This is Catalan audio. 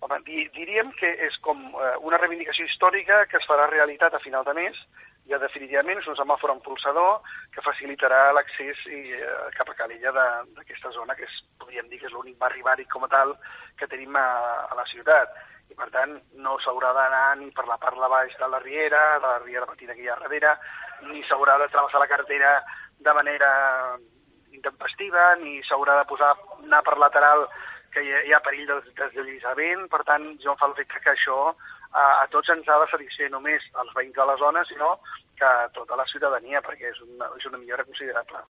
Home, diríem que és com una reivindicació històrica que es farà realitat a final de mes. Ja definitivament és un semàfor empolsador que facilitarà l'accés cap a Calella d'aquesta zona, que podríem dir que és l'únic barri bàric com a tal que tenim a la ciutat. I per tant no s'haurà d'anar ni per la part de baix de la Riera petita que hi ha darrere, ni s'haurà de travessar la carretera de manera intempestiva, ni s'haurà de anar per lateral que hi ha perill de deslliçament. Per tant, jo em fa l'efecte que això a tots ens ha de satisfer només als veïns de la zona, sinó que a tota la ciutadania, perquè és una millora considerable.